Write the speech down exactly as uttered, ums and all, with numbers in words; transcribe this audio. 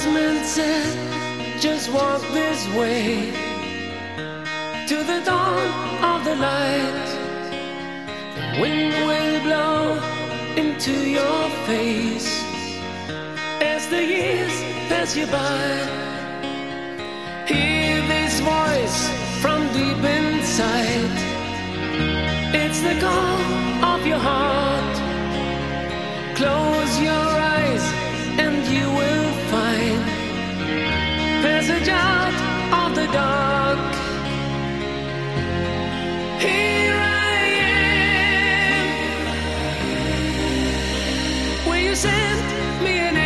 wise man said, just walk this way to the dawn of the light. The wind will blow into your face as the years pass you by. Hear this voice from deep inside. It's the call of your heart. Close your eyes and you will find passage out of the dark. Here I am. Will you send me an